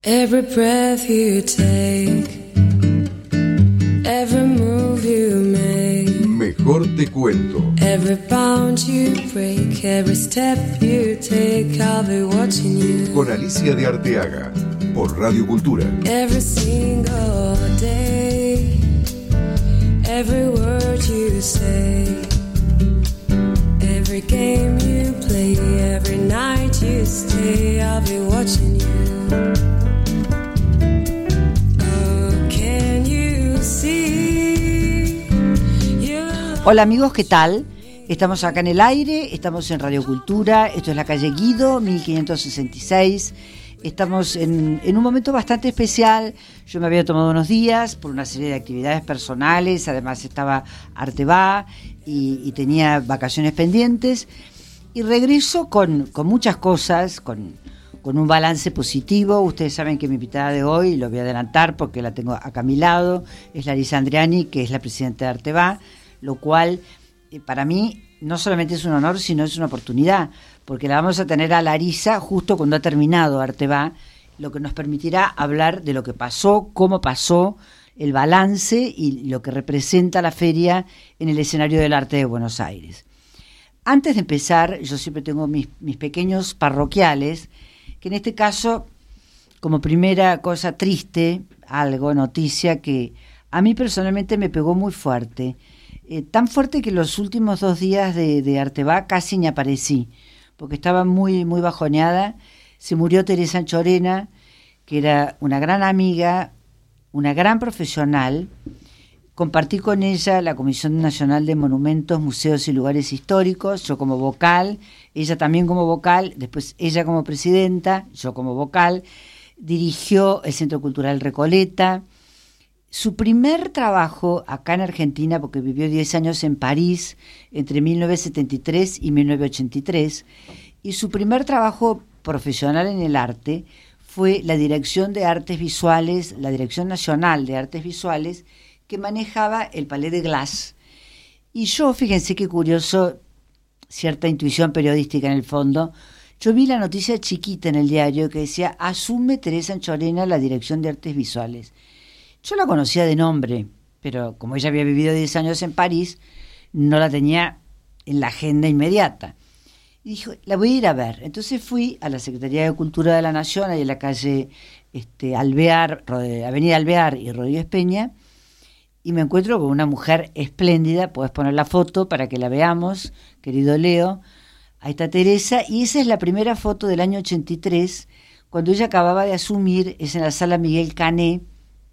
Every breath you take, every move you make, Mejor te cuento. every bound you break, every step you take, I'll be watching you. Con Alicia de Arteaga, por Radio Cultura. Every single day, every word you say, every game you play, every night you stay, I'll be watching you. Hola amigos, ¿qué tal? Estamos acá en el aire, estamos en Radio Cultura, esto es la calle Guido, 1566. Estamos en un momento bastante especial. Yo me había tomado unos días por una serie de actividades personales, además estaba Arteba y tenía vacaciones pendientes. Y regreso con muchas cosas, con un balance positivo. Ustedes saben que mi invitada de hoy, lo voy a adelantar porque la tengo acá a mi lado, es Larisa Andreani, que es la presidenta de Arteba, lo cual para mí no solamente es un honor, sino es una oportunidad, porque la vamos a tener a Larisa justo cuando ha terminado Arteba, lo que nos permitirá hablar de lo que pasó, cómo pasó, el balance y lo que representa la feria en el escenario del arte de Buenos Aires. Antes de empezar, yo siempre tengo mis pequeños parroquiales, que en este caso, como primera cosa triste, noticia que a mí personalmente me pegó muy fuerte. Tan fuerte que los últimos 2 días de Arteba casi ni aparecí, porque estaba muy, muy bajoneada. Se murió Teresa Anchorena, que era una gran amiga, una gran profesional. Compartí con ella la Comisión Nacional de Monumentos, Museos y Lugares Históricos, yo como vocal, ella también como vocal, después ella como presidenta, yo como vocal. Dirigió el Centro Cultural Recoleta. Su primer trabajo acá en Argentina, porque vivió 10 años en París, entre 1973 y 1983, y su primer trabajo profesional en el arte fue la Dirección de Artes Visuales, la Dirección Nacional de Artes Visuales, que manejaba el Palais de Glace. Y yo, fíjense qué curioso, cierta intuición periodística en el fondo, yo vi la noticia chiquita en el diario que decía: asume Teresa Anchorena la Dirección de Artes Visuales. Yo la conocía de nombre, pero como ella había vivido 10 años en París, no la tenía en la agenda inmediata. Y dijo, la voy a ir a ver. Entonces fui a la Secretaría de Cultura de la Nación, ahí en la calle Alvear, Avenida Alvear y Rodríguez Peña, y me encuentro con una mujer espléndida. Podés poner la foto para que la veamos, querido Leo. Ahí está Teresa, y esa es la primera foto del año 83, cuando ella acababa de asumir, es en la Sala Miguel Cané,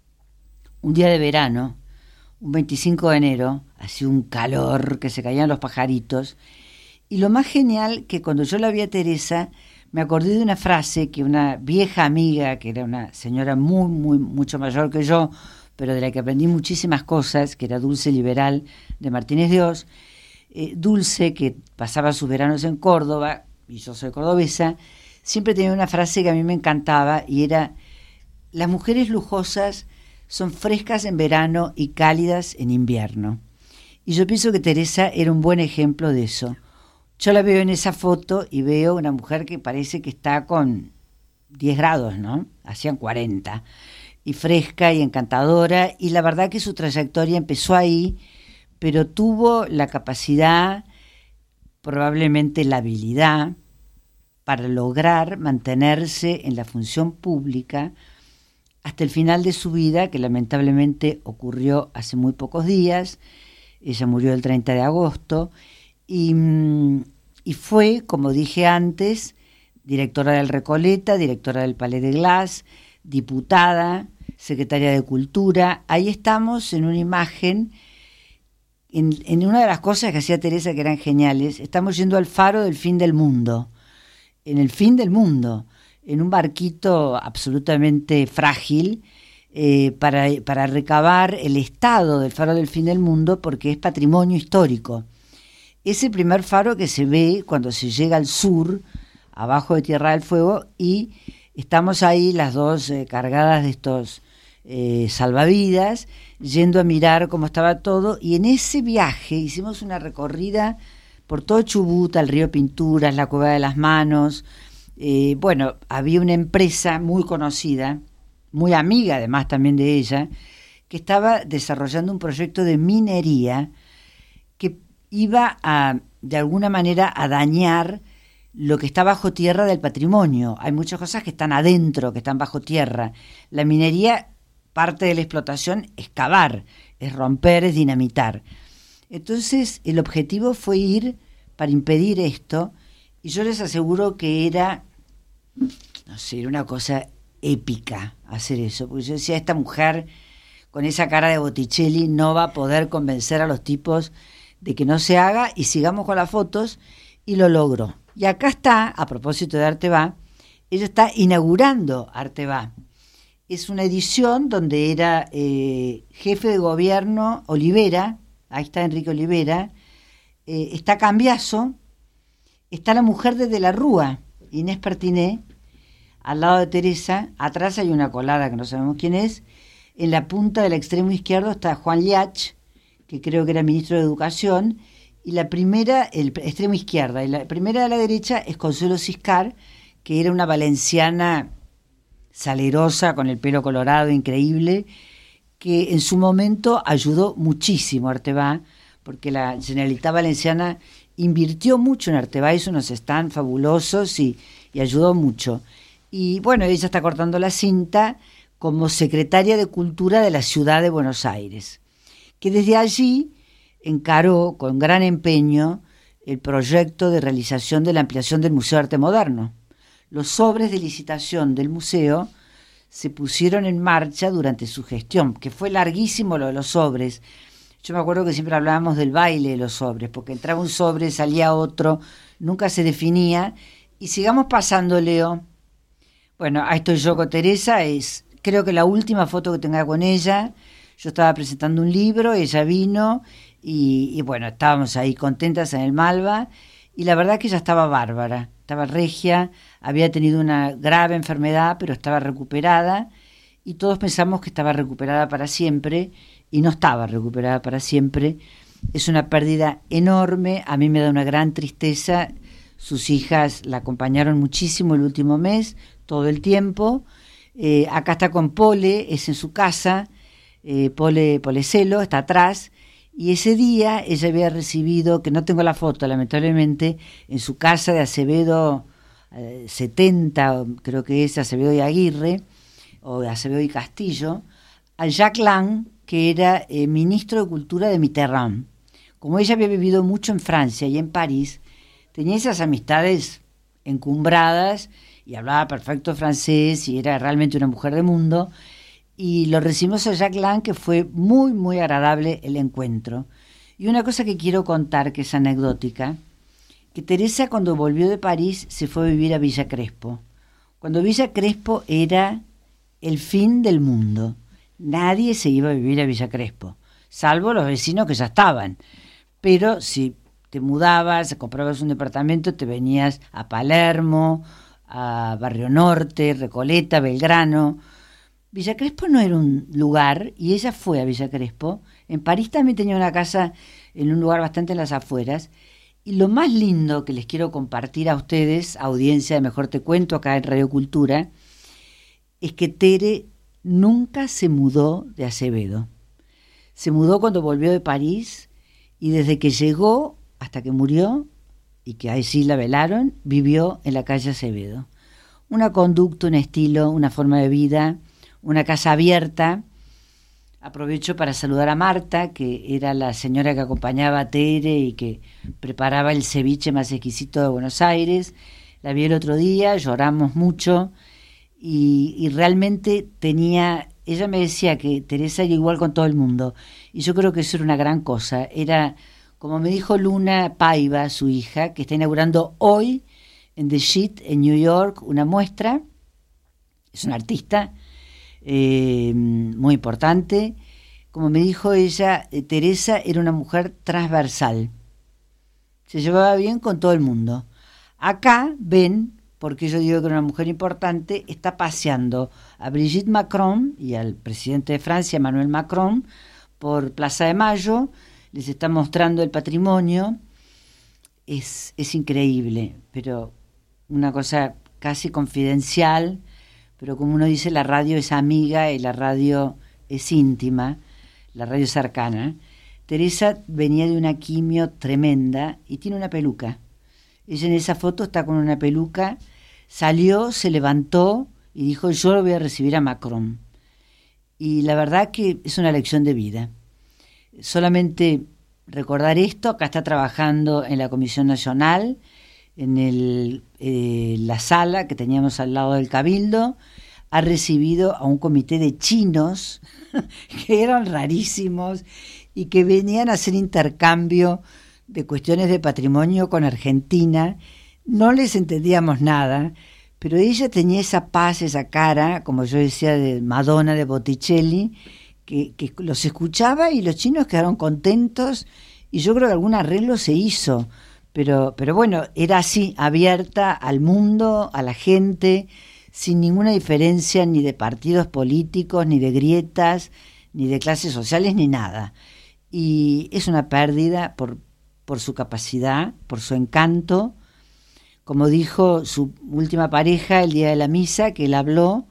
un día de verano, un 25 de enero, hacía un calor que se caían los pajaritos. Y lo más genial, que cuando yo la vi a Teresa, me acordé de una frase que una vieja amiga, que era una señora mucho mayor que yo, pero de la que aprendí muchísimas cosas, que era Dulce Liberal de Martínez de Oz. Dulce, que pasaba sus veranos en Córdoba, y yo soy cordobesa, siempre tenía una frase que a mí me encantaba, y era: las mujeres lujosas son frescas en verano y cálidas en invierno. Y yo pienso que Teresa era un buen ejemplo de eso. Yo la veo en esa foto y veo una mujer que parece que está con 10 grados, ¿no? Hacían 40. Y fresca y encantadora. Y la verdad que su trayectoria empezó ahí, pero tuvo la capacidad, probablemente la habilidad, para lograr mantenerse en la función pública hasta el final de su vida, que lamentablemente ocurrió hace muy pocos días. Ella murió el 30 de agosto y fue, como dije antes, directora del Recoleta, directora del Palais de Glace, diputada, secretaria de Cultura. Ahí estamos en una imagen, en una de las cosas que hacía Teresa que eran geniales. Estamos yendo al faro del fin del mundo, en el fin del mundo, en un barquito absolutamente frágil, para recabar el estado del faro del fin del mundo, porque es patrimonio histórico. Es el primer faro que se ve cuando se llega al sur, abajo de Tierra del Fuego, y estamos ahí las dos cargadas de estos salvavidas, yendo a mirar cómo estaba todo, y en ese viaje hicimos una recorrida por todo Chubut, al río Pinturas, la Cueva de las Manos, bueno, había una empresa muy conocida, muy amiga además también de ella, que estaba desarrollando un proyecto de minería que iba a, de alguna manera, a dañar lo que está bajo tierra del patrimonio. Hay muchas cosas que están adentro, que están bajo tierra. La minería, parte de la explotación es cavar, es romper, es dinamitar. Entonces, el objetivo fue ir para impedir esto, y yo les aseguro que era, no sé, era una cosa épica hacer eso, porque yo decía, esta mujer con esa cara de Botticelli no va a poder convencer a los tipos de que no se haga, y sigamos con las fotos, y lo logró. Y acá está, a propósito de Arteba, ella está inaugurando Arteba. Es una edición donde era jefe de gobierno Olivera, ahí está Enrique Olivera, está Cambiaso, está la mujer de la Rúa, Inés Pertiné, al lado de Teresa, atrás hay una colada que no sabemos quién es, en la punta del extremo izquierdo está Juan Liach, que creo que era ministro de Educación, y la primera, el extremo izquierda, y la primera de la derecha es Consuelo Ciscar, que era una valenciana salerosa, con el pelo colorado, increíble, que en su momento ayudó muchísimo a Arteba, porque la Generalitat Valenciana invirtió mucho en Arteba, hizo unos stands fabulosos y ayudó mucho. Y bueno, ella está cortando la cinta como secretaria de Cultura de la Ciudad de Buenos Aires, que desde allí encaró con gran empeño el proyecto de realización de la ampliación del Museo de Arte Moderno. Los sobres de licitación del museo se pusieron en marcha durante su gestión, que fue larguísimo lo de los sobres. Yo me acuerdo que siempre hablábamos del baile de los sobres, porque entraba un sobre, salía otro, nunca se definía. Y sigamos pasando, Leo. Bueno, ahí estoy yo con Teresa, es creo que la última foto que tenga con ella. Yo estaba presentando un libro, ella vino y bueno, estábamos ahí contentas en el Malva, y la verdad que ella estaba bárbara, estaba regia, había tenido una grave enfermedad, pero estaba recuperada, y todos pensamos que estaba recuperada para siempre, y no estaba recuperada para siempre. Es una pérdida enorme, a mí me da una gran tristeza. Sus hijas la acompañaron muchísimo el último mes, todo el tiempo. Acá está con Pole, es en su casa, Pole Celo, está atrás, y ese día ella había recibido, que no tengo la foto lamentablemente, en su casa de Acevedo 70, creo que es Acevedo y Aguirre, o Acevedo y Castillo, a Jacques Lang, que era ministro de Cultura de Mitterrand. Como ella había vivido mucho en Francia y en París, tenía esas amistades encumbradas y hablaba perfecto francés y era realmente una mujer de mundo, y lo recibimos a Jacques Lang, que fue muy, muy agradable el encuentro. Y una cosa que quiero contar, que es anecdótica, que Teresa cuando volvió de París se fue a vivir a Villa Crespo. Cuando Villa Crespo era el fin del mundo. Nadie se iba a vivir a Villa Crespo, salvo los vecinos que ya estaban. Pero si te mudabas, comprabas un departamento, te venías a Palermo, a Barrio Norte, Recoleta, Belgrano. Villa Crespo no era un lugar, y ella fue a Villa Crespo. En París también tenía una casa en un lugar bastante en las afueras. Y lo más lindo que les quiero compartir a ustedes, audiencia de Mejor Te Cuento, acá en Radio Cultura, es que Tere nunca se mudó de Acevedo. Se mudó cuando volvió de París, y desde que llegó hasta que murió, y que ahí sí la velaron, vivió en la calle Acevedo. Una conducta, un estilo, una forma de vida, una casa abierta. Aprovecho para saludar a Marta, que era la señora que acompañaba a Tere y que preparaba el ceviche más exquisito de Buenos Aires. La vi el otro día, lloramos mucho, y realmente ella me decía que Teresa era igual con todo el mundo, y yo creo que eso era una gran cosa. Era, como me dijo Luna Paiva, su hija, que está inaugurando hoy en The Sheet, en New York, una muestra. Es una artista muy importante. Como me dijo ella, Teresa era una mujer transversal, se llevaba bien con todo el mundo. Acá ven, porque yo digo que era una mujer importante, está paseando a Brigitte Macron y al presidente de Francia, Emmanuel Macron, por Plaza de Mayo, les está mostrando el patrimonio. Es increíble, pero una cosa casi confidencial, pero como uno dice, la radio es amiga y la radio es íntima, la radio es cercana. Teresa venía de una quimio tremenda y tiene una peluca. Ella en esa foto está con una peluca, salió, se levantó y dijo: yo lo voy a recibir a Macron. Y la verdad que es una lección de vida. Solamente recordar esto, acá está trabajando en la Comisión Nacional, en la sala que teníamos al lado del Cabildo, ha recibido a un comité de chinos que eran rarísimos y que venían a hacer intercambio de cuestiones de patrimonio con Argentina. No les entendíamos nada, pero ella tenía esa paz, esa cara, como yo decía, de Madonna, de Botticelli, que los escuchaba y los chinos quedaron contentos, y yo creo que algún arreglo se hizo, pero bueno, era así, abierta al mundo, a la gente, sin ninguna diferencia ni de partidos políticos, ni de grietas, ni de clases sociales, ni nada. Y es una pérdida por su capacidad, por su encanto. Como dijo su última pareja el día de la misa, que él habló,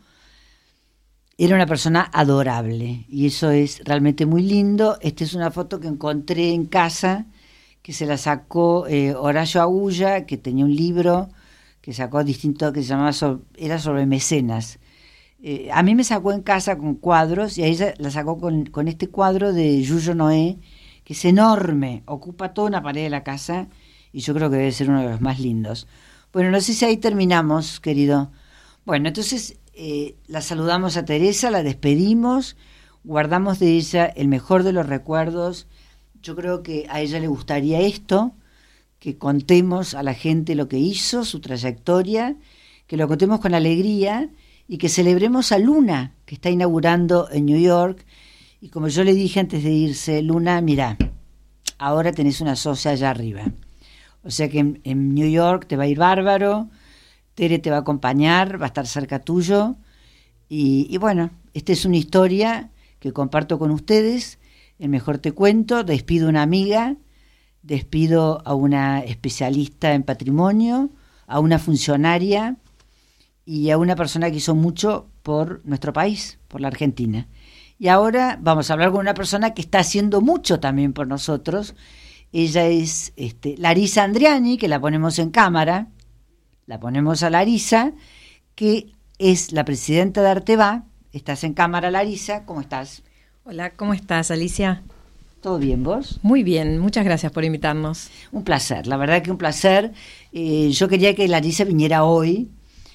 era una persona adorable, y eso es realmente muy lindo. Esta es una foto que encontré en casa, que se la sacó Horacio Agulla, que tenía un libro que sacó distinto, que se llamaba era sobre mecenas. A mí me sacó en casa con cuadros, y a ella la sacó con este cuadro de Yuyo Noé, que es enorme, ocupa toda una pared de la casa, y yo creo que debe ser uno de los más lindos. Bueno, no sé si ahí terminamos, querido. Bueno, entonces la saludamos a Teresa, la despedimos, guardamos de ella el mejor de los recuerdos. Yo creo que a ella le gustaría esto, que contemos a la gente lo que hizo, su trayectoria, que lo contemos con alegría y que celebremos a Luna, que está inaugurando en New York. Y como yo le dije antes de irse: Luna, mira, ahora tenés una socia allá arriba. O sea que en New York te va a ir bárbaro, Tere te va a acompañar, va a estar cerca tuyo. Y bueno, esta es una historia que comparto con ustedes. El mejor te cuento. Despido a una amiga, despido a una especialista en patrimonio, a una funcionaria y a una persona que hizo mucho por nuestro país, por la Argentina. Y ahora vamos a hablar con una persona que está haciendo mucho también por nosotros. Ella es Larisa Andriani, que la ponemos en cámara. La ponemos a Larisa, que es la presidenta de Arteba. Estás en cámara, Larisa. ¿Cómo estás? Hola, ¿cómo estás, Alicia? ¿Todo bien, vos? Muy bien, muchas gracias por invitarnos. Un placer, la verdad que un placer. Yo quería que Larisa viniera hoy,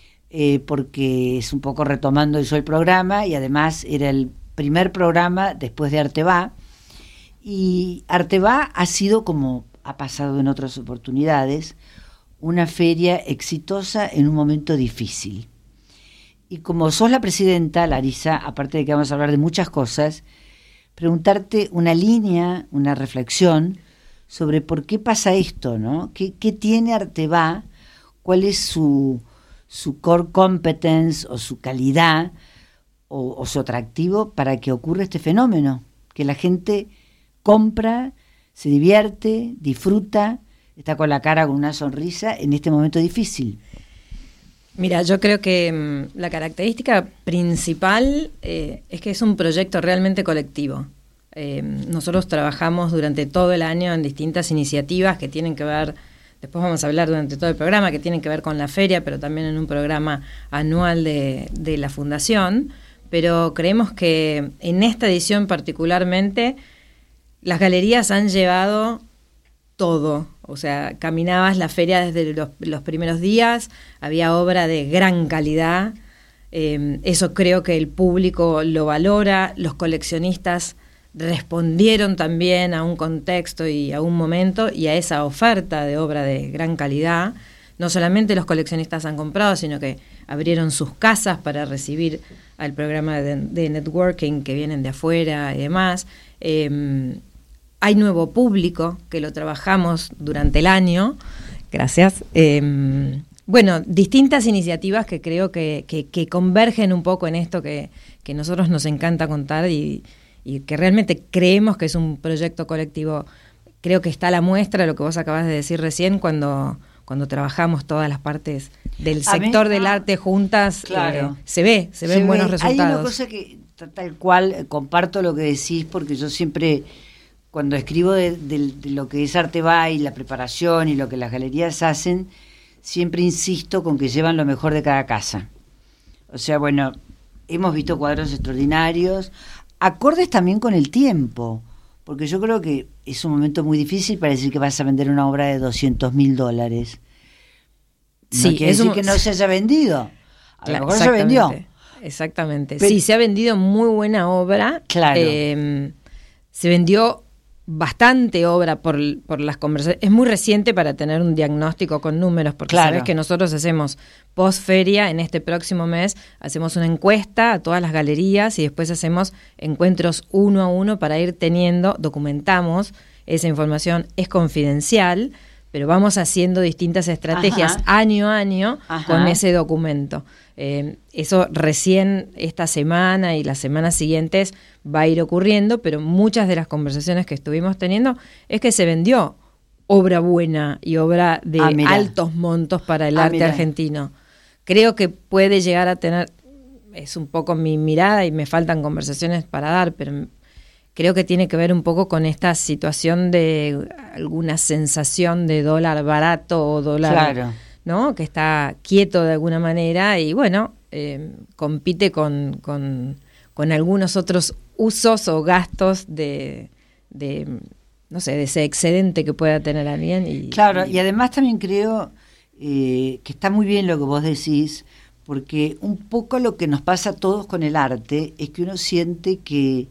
porque es un poco retomando yo el programa, y además era el primer programa después de Arteba. Y Arteba ha sido, como ha pasado en otras oportunidades, una feria exitosa en un momento difícil. Y como sos la presidenta, Larisa, aparte de que vamos a hablar de muchas cosas, preguntarte una línea, una reflexión sobre por qué pasa esto, ¿no? ¿Qué tiene Arteba? ¿Cuál es su core competence o su calidad o su atractivo para que ocurra este fenómeno? Que la gente compra, se divierte, disfruta, está con la cara con una sonrisa en este momento difícil. Mira, yo creo que la característica principal es que es un proyecto realmente colectivo. Nosotros trabajamos durante todo el año en distintas iniciativas que tienen que ver, después vamos a hablar durante todo el programa, que tienen que ver con la feria, pero también en un programa anual de la Fundación. Pero creemos que en esta edición particularmente las galerías han llevado todo. O sea, caminabas la feria desde los primeros días, había obra de gran calidad, eso creo que el público lo valora, los coleccionistas respondieron también a un contexto y a un momento y a esa oferta de obra de gran calidad. No solamente los coleccionistas han comprado, sino que abrieron sus casas para recibir al programa de networking que vienen de afuera y demás. Hay nuevo público que lo trabajamos durante el año, gracias. Bueno, distintas iniciativas que creo que convergen un poco en esto que nosotros nos encanta contar y que realmente creemos que es un proyecto colectivo. Creo que está a la muestra de lo que vos acabas de decir recién cuando cuando trabajamos todas las partes del sector del arte juntas, claro. se ven buenos resultados. Hay una cosa que tal cual comparto lo que decís, porque yo siempre, cuando escribo de lo que es Arte Va y la preparación y lo que las galerías hacen, siempre insisto con que llevan lo mejor de cada casa. O sea, bueno, hemos visto cuadros extraordinarios, acordes también con el tiempo, porque yo creo que es un momento muy difícil para decir que vas a vender una obra de $200.000. Sí, no quiere decir que no se haya vendido. A lo mejor se vendió. Exactamente. Sí, se ha vendido muy buena obra. Claro. Se vendió bastante obra por las conversaciones. Es muy reciente para tener un diagnóstico con números, porque sabes que nosotros hacemos post feria, en este próximo mes, hacemos una encuesta a todas las galerías y después hacemos encuentros 1 a 1 para ir teniendo, documentamos esa información, es confidencial, pero vamos haciendo distintas estrategias año a año con ese documento. Eso recién esta semana y las semanas siguientes va a ir ocurriendo, pero muchas de las conversaciones que estuvimos teniendo es que se vendió obra buena y obra de altos montos para el arte argentino. Creo que puede llegar a tener, es un poco mi mirada y me faltan conversaciones para dar, pero creo que tiene que ver un poco con esta situación de alguna sensación de dólar barato o dólar, ¿no? Que está quieto de alguna manera y bueno, compite con algunos otros usos o gastos de no sé, de ese excedente que pueda tener alguien. Y además también creo que está muy bien lo que vos decís, porque un poco lo que nos pasa a todos con el arte es que uno siente que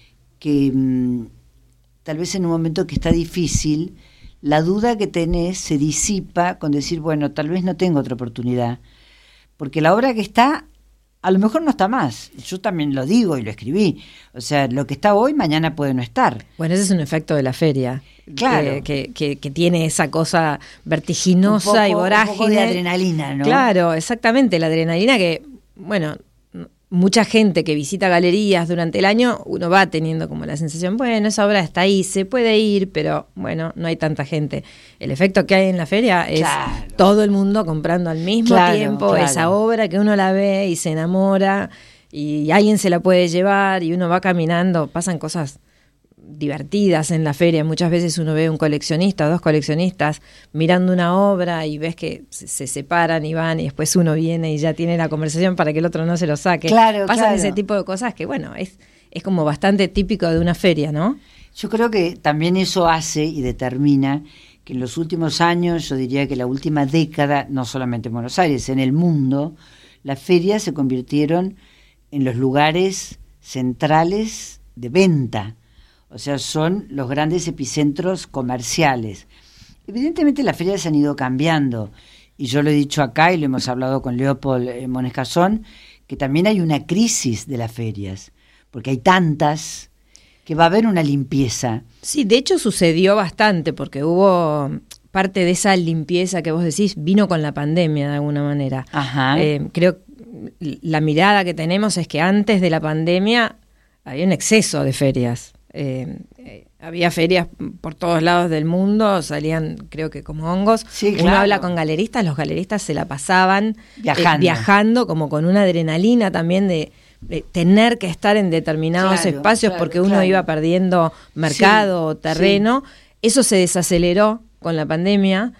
tal vez en un momento que está difícil, la duda que tenés se disipa con decir, bueno, tal vez no tengo otra oportunidad, porque la obra que está, a lo mejor no está más. Yo también lo digo y lo escribí. O sea, lo que está hoy, mañana puede no estar. Bueno, ese es un efecto de la feria. Claro. Que tiene esa cosa vertiginosa y vorágine. Un poco de adrenalina, ¿no? Claro, exactamente. La adrenalina que, bueno, mucha gente que visita galerías durante el año, uno va teniendo como la sensación, bueno, esa obra está ahí, se puede ir, pero bueno, no hay tanta gente. El efecto que hay en la feria es todo el mundo comprando al mismo tiempo esa obra que uno la ve y se enamora y alguien se la puede llevar y uno va caminando, pasan cosas divertidas en la feria. Muchas veces uno ve un coleccionista o dos coleccionistas mirando una obra y ves que se separan y van y después uno viene y ya tiene la conversación para que el otro no se lo saque. Pasan ese tipo de cosas que bueno, es como bastante típico de una feria, ¿no? Yo creo que también eso hace y determina que en los últimos años, yo diría que la última década, no solamente en Buenos Aires, en el mundo, las ferias se convirtieron en los lugares centrales de venta. O sea, son los grandes epicentros comerciales. Evidentemente las ferias han ido cambiando, y yo lo he dicho acá y lo hemos hablado con Leopold Monescazón, que también hay una crisis de las ferias, porque hay tantas que va a haber una limpieza. Sí, de hecho sucedió bastante, porque hubo parte de esa limpieza que vos decís, vino con la pandemia de alguna manera. Creo que la mirada que tenemos es que antes de la pandemia había un exceso de ferias. Había ferias por todos lados del mundo, salían creo que como hongos. Uno habla con galeristas, los galeristas se la pasaban viajando como con una adrenalina también de tener que estar en determinados espacios porque uno iba perdiendo mercado o terreno. Eso se desaceleró con la pandemia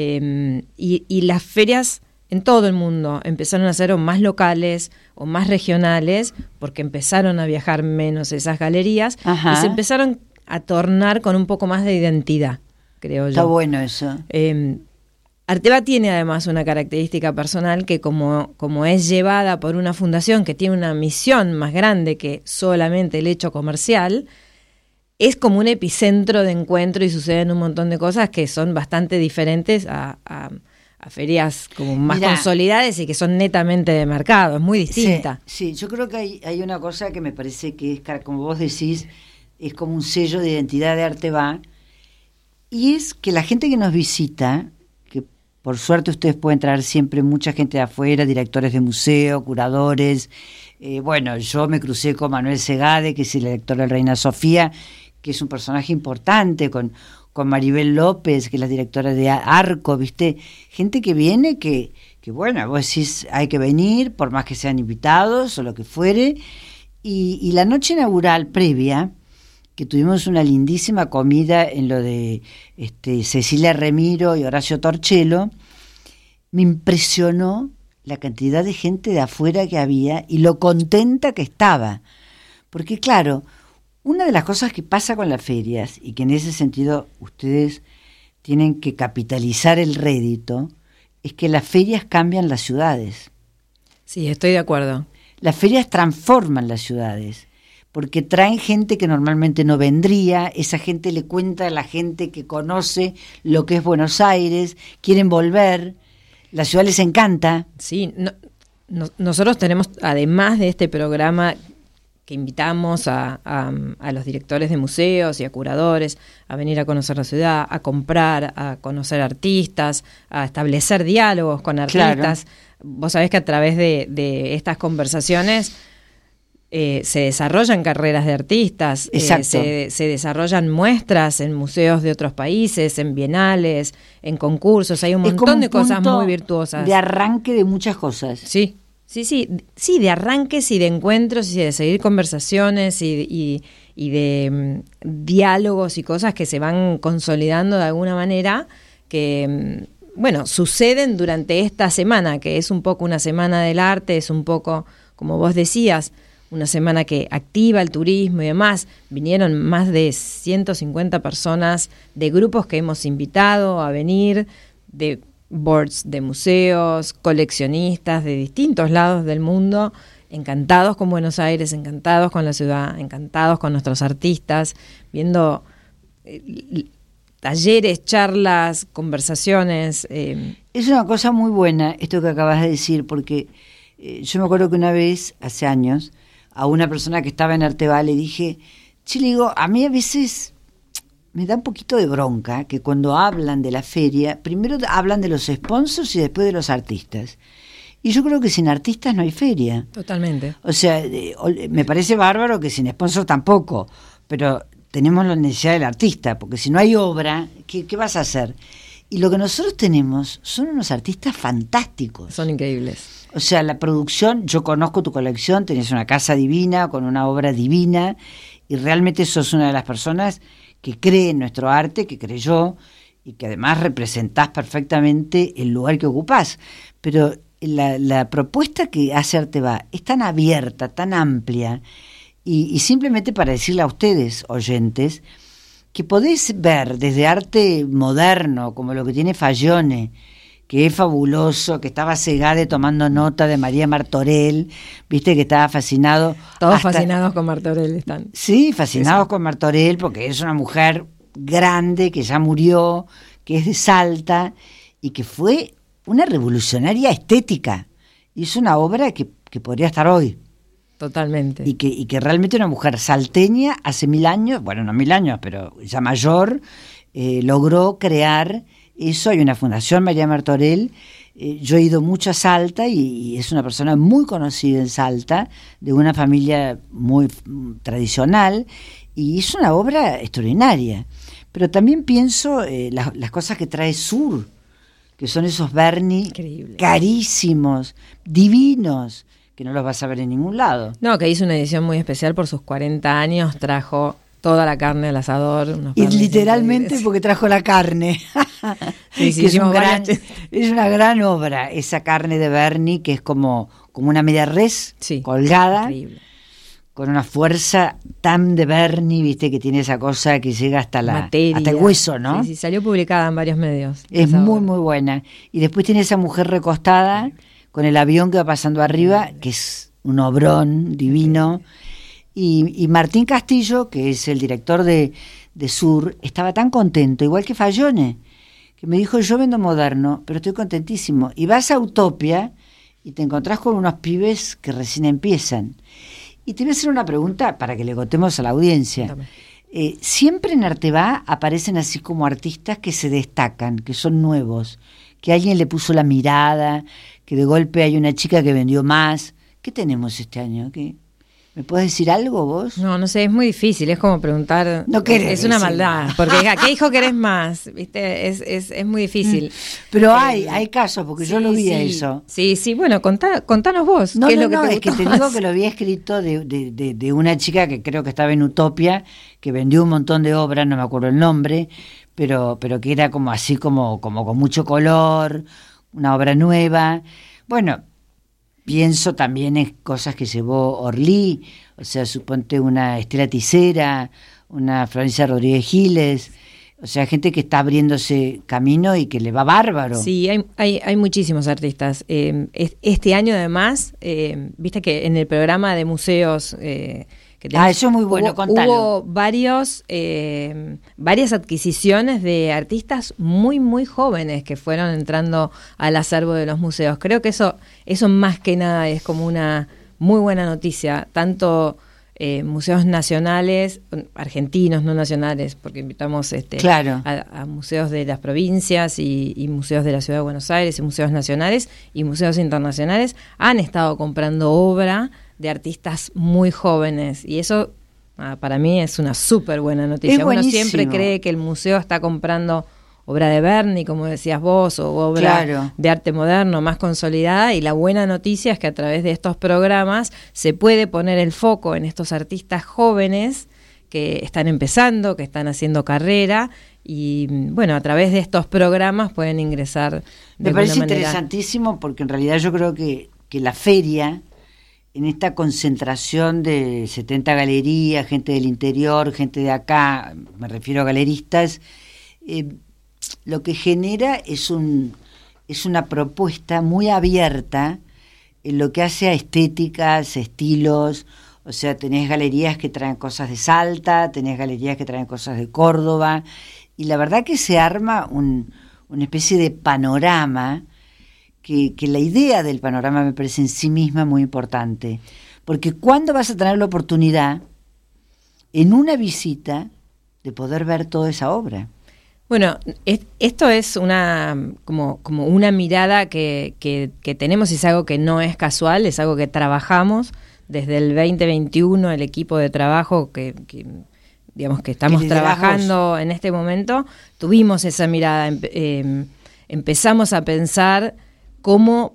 y las ferias en todo el mundo empezaron a ser o más locales o más regionales porque empezaron a viajar menos esas galerías y se empezaron a tornar con un poco más de identidad, creo yo. Está bueno eso. Arte Va tiene además una característica personal que como es llevada por una fundación que tiene una misión más grande que solamente el hecho comercial, es como un epicentro de encuentro y suceden un montón de cosas que son bastante diferentes a ferias como más consolidadas y que son netamente de mercado, es muy distinta. Sí, yo creo que hay una cosa que me parece que es, como vos decís, es como un sello de identidad de Arte Va, y es que la gente que nos visita, que por suerte ustedes pueden traer siempre mucha gente de afuera, directores de museo, curadores, bueno, yo me crucé con Manuel Segade, que es el director de Reina Sofía, que es un personaje importante, con Maribel López, que es la directora de Arco, ¿viste? Gente que viene, que bueno, vos decís, hay que venir, por más que sean invitados o lo que fuere. Y la noche inaugural previa, que tuvimos una lindísima comida en lo de Cecilia Remiro y Horacio Torcello, me impresionó la cantidad de gente de afuera que había y lo contenta que estaba. Porque claro, una de las cosas que pasa con las ferias, y que en ese sentido ustedes tienen que capitalizar el rédito, es que las ferias cambian las ciudades. Sí, estoy de acuerdo. Las ferias transforman las ciudades, porque traen gente que normalmente no vendría, esa gente le cuenta a la gente que conoce lo que es Buenos Aires, quieren volver, la ciudad les encanta. Sí, nosotros tenemos, además de este programa que invitamos a los directores de museos y a curadores a venir a conocer la ciudad, a comprar, a conocer artistas, a establecer diálogos con artistas. Claro. Vos sabés que a través de estas conversaciones se desarrollan carreras de artistas, se desarrollan muestras en museos de otros países, en bienales, en concursos, hay un montón de cosas muy virtuosas. De arranque de muchas cosas. Sí, de arranques y de encuentros y de seguir conversaciones y de diálogos y cosas que se van consolidando de alguna manera, que bueno, suceden durante esta semana, que es un poco una semana del arte, es un poco, como vos decías, una semana que activa el turismo y demás. Vinieron más de 150 personas de grupos que hemos invitado a venir, de boards de museos, coleccionistas de distintos lados del mundo, encantados con Buenos Aires, encantados con la ciudad, encantados con nuestros artistas, viendo talleres, charlas, conversaciones. Es una cosa muy buena esto que acabas de decir, porque yo me acuerdo que una vez, hace años, a una persona que estaba en Arteba le dije, le digo, a mí a veces me da un poquito de bronca que cuando hablan de la feria, primero hablan de los sponsors y después de los artistas. Y yo creo que sin artistas no hay feria. Totalmente. O sea, me parece bárbaro que sin sponsors tampoco, pero tenemos la necesidad del artista, porque si no hay obra, ¿qué vas a hacer? Y lo que nosotros tenemos son unos artistas fantásticos. Son increíbles. O sea, la producción, yo conozco tu colección, tenés una casa divina, con una obra divina, y realmente sos una de las personas que cree en nuestro arte, que creyó, y que además representás perfectamente el lugar que ocupás. Pero la propuesta que hace Arteba es tan abierta, tan amplia, y simplemente para decirle a ustedes, oyentes, que podés ver desde arte moderno, como lo que tiene Fagione, que es fabuloso, que estaba Segade tomando nota de María Martorell, viste que estaba fascinado. Todos fascinados con Martorell están. Sí, fascinados con Martorell, porque es una mujer grande, que ya murió, que es de Salta, y que fue una revolucionaria estética. Y es una obra que podría estar hoy. Totalmente. Y que realmente una mujer salteña hace 1000 años, bueno, no 1000 años, pero ya mayor, logró crear eso. Hay una fundación, María Martorell. Yo he ido mucho a Salta y es una persona muy conocida en Salta, de una familia muy tradicional, y es una obra extraordinaria. Pero también pienso las cosas que trae Sur, que son esos Berni carísimos, divinos, que no los vas a ver en ningún lado. No, que hizo una edición muy especial por sus 40 años, trajo toda la carne al asador. Y literalmente porque trajo la carne. Sí, que es una gran obra, esa carne de Berni, que es como una media res colgada, increíble, con una fuerza tan de Berni, viste, que tiene esa cosa que llega hasta el hueso, ¿no? Sí, salió publicada en varios medios. Es muy, muy buena. Y después tiene esa mujer recostada, con el avión que va pasando arriba, que es un obrón divino. Y Martín Castillo, que es el director de Sur, estaba tan contento, igual que Fagione, que me dijo, yo vendo moderno, pero estoy contentísimo. Y vas a Utopia y te encontrás con unos pibes que recién empiezan. Y te voy a hacer una pregunta para que le contemos a la audiencia. Siempre en Arteba aparecen así como artistas que se destacan, que son nuevos, que alguien le puso la mirada, que de golpe hay una chica que vendió más. ¿Qué tenemos este año? ¿Me puedes decir algo vos? No sé, es muy difícil, es como preguntar, no querés, es una maldad, porque ¿a qué hijo querés más? ¿Viste? Es muy difícil. Pero hay casos, porque yo lo vi a eso. Sí, bueno, contanos vos. No, ¿qué no, es lo que es que te digo que lo había escrito de una chica que creo que estaba en Utopia, que vendió un montón de obras, no me acuerdo el nombre, pero que era como así, como con mucho color, una obra nueva. Bueno, pienso también en cosas que llevó Orlí, o sea, suponte una Estela Ticera, una Florencia Rodríguez Giles, o sea, gente que está abriéndose camino y que le va bárbaro. Sí, hay muchísimos artistas. Este año además, viste que en el programa de museos... eso es muy bueno, contalo. Hubo varias adquisiciones de artistas muy, muy jóvenes que fueron entrando al acervo de los museos. Creo que eso más que nada es como una muy buena noticia, tanto museos nacionales, argentinos, no nacionales, porque invitamos claro, a museos de las provincias y museos de la Ciudad de Buenos Aires y museos nacionales y museos internacionales, han estado comprando obra de artistas muy jóvenes, y eso para mí es una súper buena noticia. Uno siempre cree que el museo está comprando obra de Berni, como decías vos, o obra de arte moderno más consolidada, y la buena noticia es que a través de estos programas se puede poner el foco en estos artistas jóvenes que están empezando, que están haciendo carrera, y bueno, a través de estos programas pueden ingresar de Me parece manera interesantísimo, porque en realidad yo creo que la feria, en esta concentración de 70 galerías, gente del interior, gente de acá, me refiero a galeristas, lo que genera es una propuesta muy abierta en lo que hace a estéticas, estilos. O sea, tenés galerías que traen cosas de Salta, tenés galerías que traen cosas de Córdoba, y la verdad que se arma una especie de panorama, que la idea del panorama me parece en sí misma muy importante, porque ¿cuándo vas a tener la oportunidad en una visita de poder ver toda esa obra? Bueno, esto es como una mirada que tenemos, y es algo que no es casual, es algo que trabajamos desde el 2021, el equipo de trabajo que digamos que estamos trabajando en este momento, tuvimos esa mirada, empezamos a pensar cómo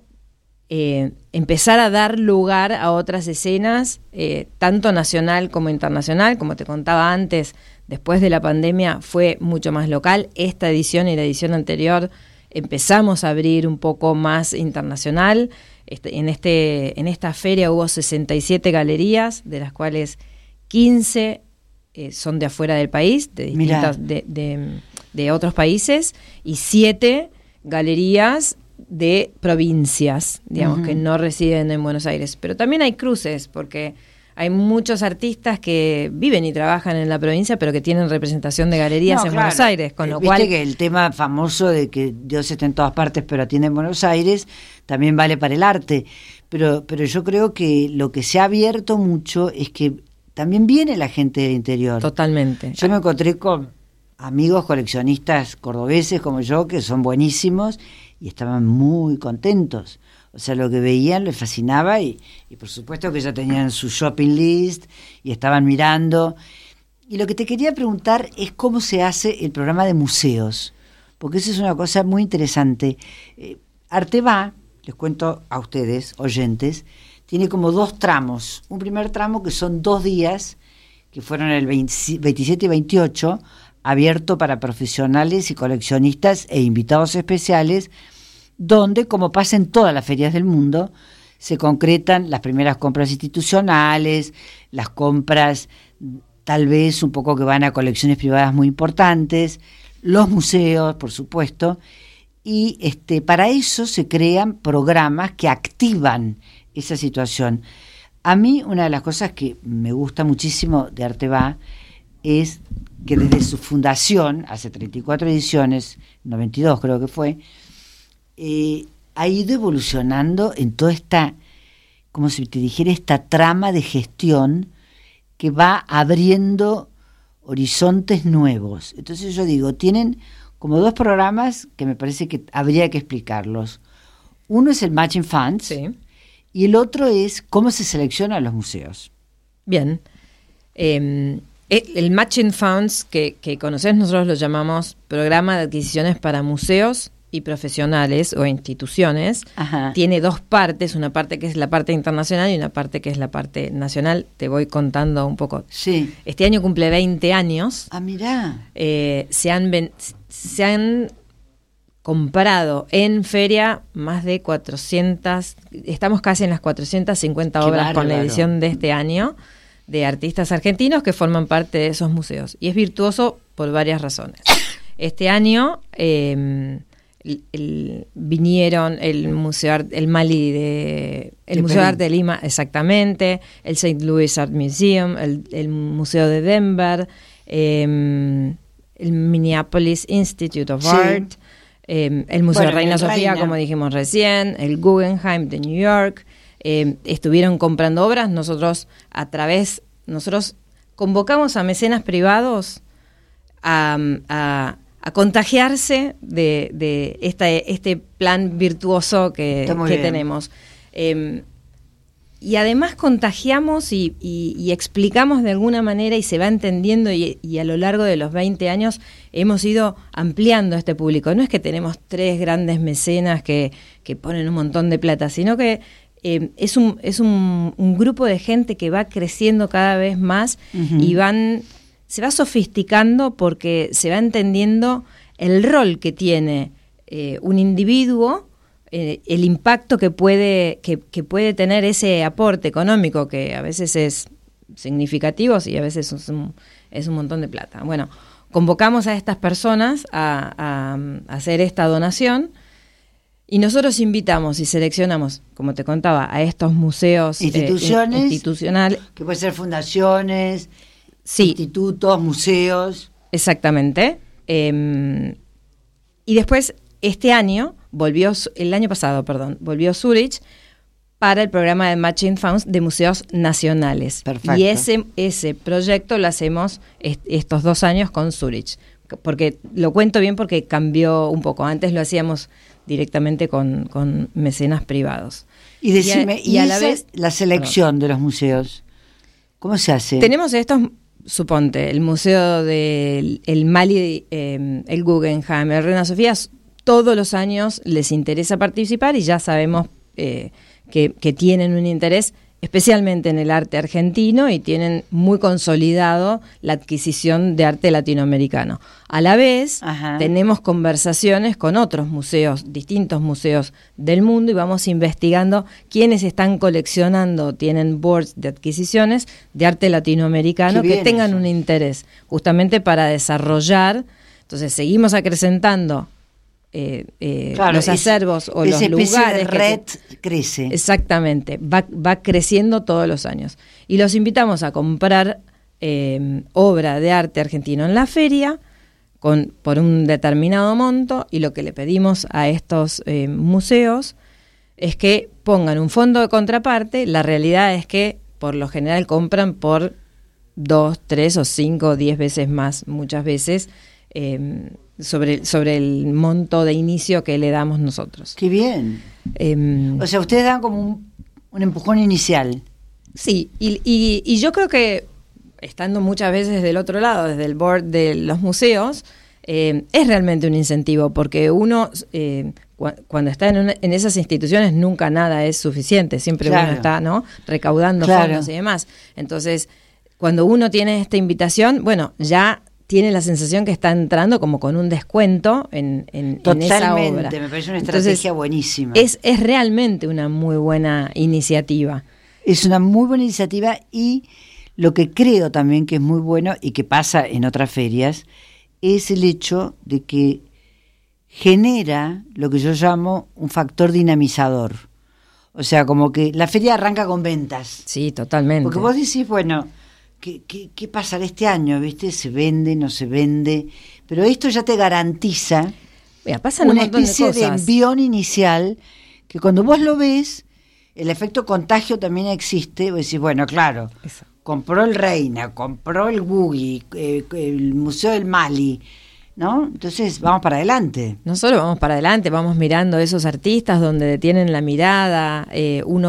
empezar a dar lugar a otras escenas, tanto nacional como internacional. Como te contaba antes, después de la pandemia fue mucho más local. Esta edición y la edición anterior empezamos a abrir un poco más internacional. En esta feria hubo 67 galerías, de las cuales 15 son de afuera del país, de otros países, y 7 galerías de provincias, digamos, que no residen en Buenos Aires. Pero también hay cruces, porque hay muchos artistas que viven y trabajan en la provincia, pero que tienen representación de galerías en Buenos Aires, con lo Viste cual... que el tema famoso de que Dios está en todas partes, pero atiende en Buenos Aires, también vale para el arte. Pero yo creo que lo que se ha abierto mucho es que también viene la gente del interior. Totalmente. Yo me encontré con amigos coleccionistas cordobeses como yo, que son buenísimos, y estaban muy contentos. O sea, lo que veían les fascinaba, y por supuesto que ya tenían su shopping list y estaban mirando. Y lo que te quería preguntar es cómo se hace el programa de museos, porque eso es una cosa muy interesante. Arteba, les cuento a ustedes, oyentes, tiene como 2 tramos. Un primer tramo que son 2 días, que fueron el 27 y 28, abierto para profesionales y coleccionistas e invitados especiales, donde, como pasa en todas las ferias del mundo, se concretan las primeras compras institucionales, las compras tal vez un poco que van a colecciones privadas muy importantes, los museos, por supuesto, y para eso se crean programas que activan esa situación. A mí una de las cosas que me gusta muchísimo de Arteba es que desde su fundación, hace 34 ediciones, 92 creo que fue, ha ido evolucionando en toda esta, como si te dijera, esta trama de gestión que va abriendo horizontes nuevos. Entonces yo digo, tienen como 2 programas que me parece que habría que explicarlos. Uno es el Matching Funds, sí, y el otro es cómo se seleccionan los museos. Bien. El Matching Funds que conocés, nosotros lo llamamos Programa de Adquisiciones para Museos y Profesionales o Instituciones. Ajá. Tiene dos partes, una parte que es la parte internacional y una parte que es la parte nacional. Te voy contando un poco. Sí. Este año cumple 20 años. Ah, mirá. Se han comprado en feria más de 400, estamos casi en las 450 Qué obras bárbaro. con la edición de este año, de artistas argentinos que forman parte de esos museos. Y es virtuoso por varias razones. Este año vinieron el Museo el Mali el Museo de Arte de Lima, exactamente, el St. Louis Art Museum, el Museo de Denver, el Minneapolis Institute of Sí. Art, el Museo de Reina el Sofía, Reina. como dijimos recién, el Guggenheim de New York. Estuvieron comprando obras. Nosotros convocamos a mecenas privados a contagiarse de este plan virtuoso que bien. tenemos. Y además contagiamos y explicamos de alguna manera, y se va entendiendo, y a lo largo de los 20 años hemos ido ampliando este público. No es que tenemos 3 grandes mecenas que ponen un montón de plata, sino que es un grupo de gente que va creciendo cada vez más. Uh-huh. Y se va sofisticando porque se va entendiendo el rol que tiene un individuo, el impacto que puede tener ese aporte económico, que a veces es significativo y a veces es un montón de plata. Bueno, convocamos a estas personas a hacer esta donación. Y nosotros invitamos y seleccionamos, como te contaba, a estos museos institucionales. Que pueden ser fundaciones, sí, institutos, museos. Exactamente. Y después, el año pasado, volvió Zurich para el programa de Matching Funds de museos nacionales. Perfecto. Y ese proyecto lo hacemos estos 2 años con Zurich. Porque lo cuento bien porque cambió un poco. Antes lo hacíamos directamente con mecenas privados. Y decime, a la vez la selección de los museos, ¿cómo se hace? Tenemos estos, suponte, el Museo del Mali, el Guggenheim, el Reina Sofía, todos los años les interesa participar y ya sabemos que tienen un interés especialmente en el arte argentino y tienen muy consolidado la adquisición de arte latinoamericano. A la vez, Ajá. tenemos conversaciones con otros museos, distintos museos del mundo, y vamos investigando quiénes están coleccionando, tienen boards de adquisiciones de arte latinoamericano que tengan un interés, justamente para desarrollar. Entonces, seguimos acrecentando claro, los acervos o los lugares. De red crece. Exactamente, va creciendo todos los años. Y los invitamos a comprar obra de arte argentino en la feria por un determinado monto, y lo que le pedimos a estos museos es que pongan un fondo de contraparte. La realidad es que por lo general compran por 2, 3 o 5 o 10 veces más, muchas veces, sobre el monto de inicio que le damos nosotros. ¡Qué bien! O sea, ustedes dan como un empujón inicial. Sí, y yo creo que, estando muchas veces del otro lado, desde el board de los museos, es realmente un incentivo, porque uno, cuando está en esas instituciones, nunca nada es suficiente, siempre Claro. uno está, ¿no?, recaudando Claro. fondos y demás. Entonces, cuando uno tiene esta invitación, bueno, ya tiene la sensación que está entrando como con un descuento en esa obra. Totalmente, me parece una estrategia buenísima. Es realmente una muy buena iniciativa. Es una muy buena iniciativa, y lo que creo también que es muy bueno y que pasa en otras ferias es el hecho de que genera lo que yo llamo un factor dinamizador. O sea, como que la feria arranca con ventas. Sí, totalmente. Porque vos decís, bueno, ¿qué pasará este año? ¿Viste? ¿Se vende, no se vende? Pero esto ya te garantiza Mira, pasan un una montón especie de cosas. envión inicial que cuando vos lo ves, el efecto contagio también existe. Vos decís, bueno, claro, Eso. compró el Reina, compró el Gugi, el Museo del Mali, ¿no? Entonces vamos para adelante. No solo vamos para adelante, vamos mirando esos artistas donde detienen la mirada, uno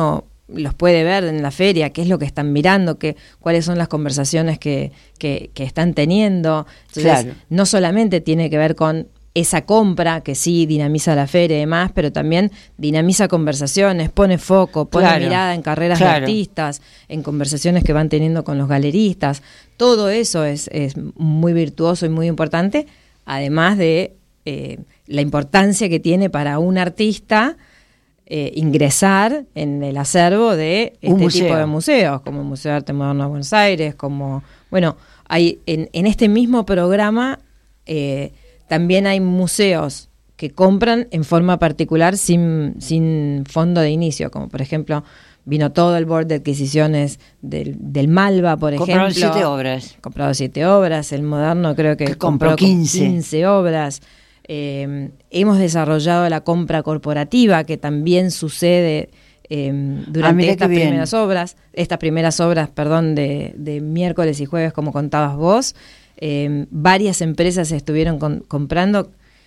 los puede ver en la feria, qué es lo que están mirando, cuáles son las conversaciones que están teniendo. Entonces, Claro. no solamente tiene que ver con esa compra, que sí dinamiza la feria y demás, pero también dinamiza conversaciones, pone foco, pone Claro. mirada en carreras de Claro. artistas, en conversaciones que van teniendo con los galeristas. Todo eso es muy virtuoso y muy importante, además de la importancia que tiene para un artista ingresar en el acervo de Un este museo. tipo de museos, como el Museo de Arte Moderno de Buenos Aires, como, bueno, hay en este mismo programa también hay museos que compran en forma particular sin fondo de inicio, como por ejemplo vino todo el board de adquisiciones del Malva, por Compraron ejemplo. 7 obras. Comprado 7 obras, el Moderno creo que compró compró 15. 15 obras. Hemos desarrollado la compra corporativa, que también sucede durante mira estas qué bien. primeras obras, de miércoles y jueves, como contabas vos. Varias empresas estuvieron comprando,